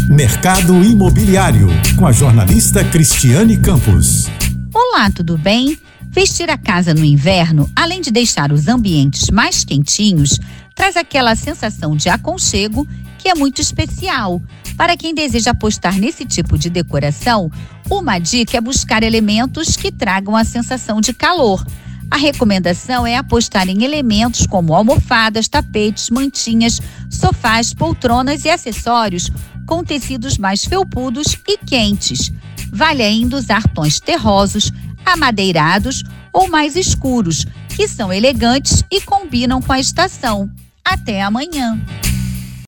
Mercado Imobiliário, com a jornalista Cristiane Campos. Olá, tudo bem? Vestir a casa no inverno, além de deixar os ambientes mais quentinhos, traz aquela sensação de aconchego que é muito especial. Para quem deseja apostar nesse tipo de decoração, uma dica é buscar elementos que tragam a sensação de calor. A recomendação é apostar em elementos como almofadas, tapetes, mantinhas, sofás, poltronas e acessórios com tecidos mais felpudos e quentes. Vale ainda usar tons terrosos, amadeirados ou mais escuros, que são elegantes e combinam com a estação. Até amanhã!